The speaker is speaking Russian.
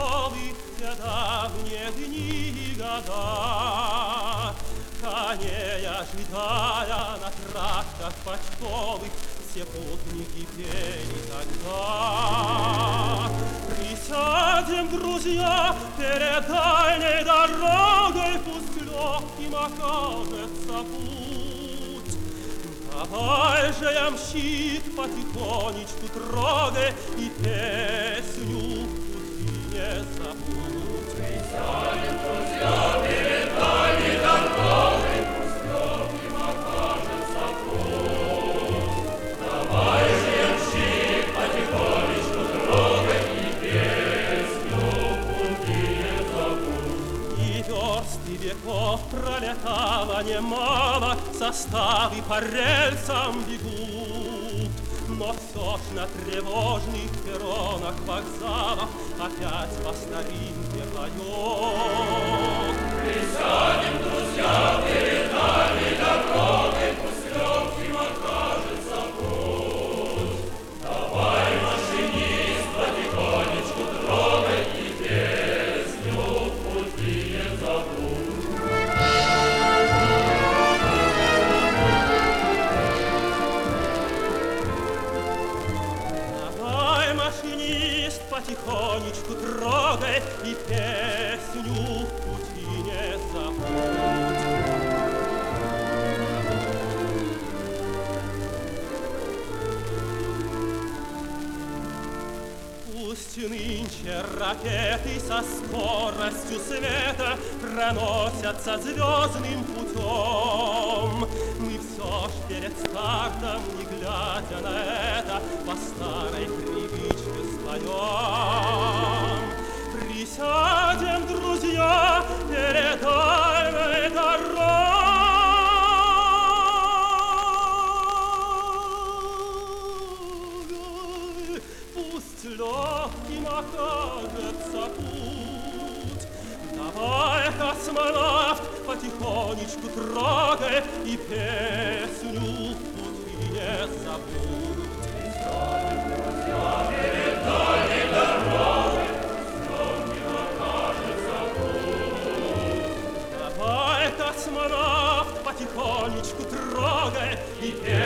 веселых те давние дни и года. Коней ожидая на трактах почтовых, все путники пели тогда. Присядем, друзья, перед дальней дорогой, пусть легким окажется путь. Давай же, ямщик, потихонечку трогай и песню в пути не забудь. Присядем, друзья, перед дальней дорогой, пусть легким окажется путь. Давай же, ямщик, потихонечку трогай и песню в пути не забудь. И версты веков пролетало немало, составы по рельсам бегут, но все ж на тревожных перронах вокзалов опять по старинке поет. Присядем, друзья, перед дальней дорогой, пусть легким окажется путь. Давай, машинист, потихонечку трогай и песню в пути не забудь. Давай, машинист, потихонечку трогай и песню в пути не забудь. Пусть нынче ракеты со скоростью света проносятся звездным путем, мы все ж перед стартом, не глядя на это, по старой привычке споем. Присядем, друзья, перед дальней дорогой, пусть легким окажется путь. Давай, космонавт, потихонечку трогай и песню в пути не забудь. Присядем, друзья, перед дальней дорогой, пусть легким окажется путь. Давай, космонавт, потихонечку трогай и песню